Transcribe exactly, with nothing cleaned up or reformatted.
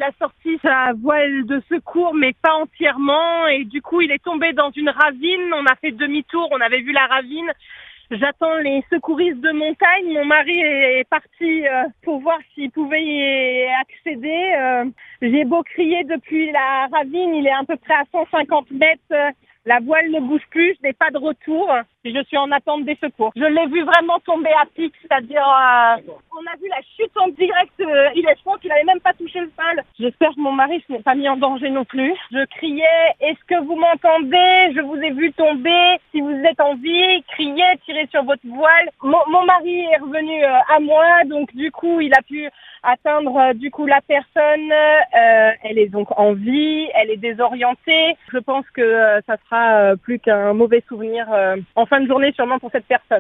il a sorti sa voile de secours, mais pas entièrement. Et du coup, il est tombé dans une ravine. On a fait demi-tour, on avait vu la ravine. J'attends les secouristes de montagne. Mon mari est parti euh, pour voir s'il pouvait y accéder. Euh, j'ai beau crier depuis la ravine, il est à peu près à cent cinquante mètres. La voile ne bouge plus, je n'ai pas de retour. Et je suis en attente des secours. Je l'ai vu vraiment tomber à pic, c'est-à-dire euh, on a vu la chute en direct. Euh, il est, je pense qu'il n'avait même pas touché le sol. J'espère que mon mari ne s'est pas mis en danger non plus. Je criais, est-ce que vous m'entendez? Je vous ai vu tomber. Si vous êtes en vie, criez, tirez sur votre voile. Mon, mon mari est revenu euh, à moi, donc du coup il a pu atteindre euh, du coup la personne. Euh, elle est donc en vie, elle est désorientée. Je pense que euh, ça sera euh, plus qu'un mauvais souvenir euh, en fin de journée sûrement pour cette personne.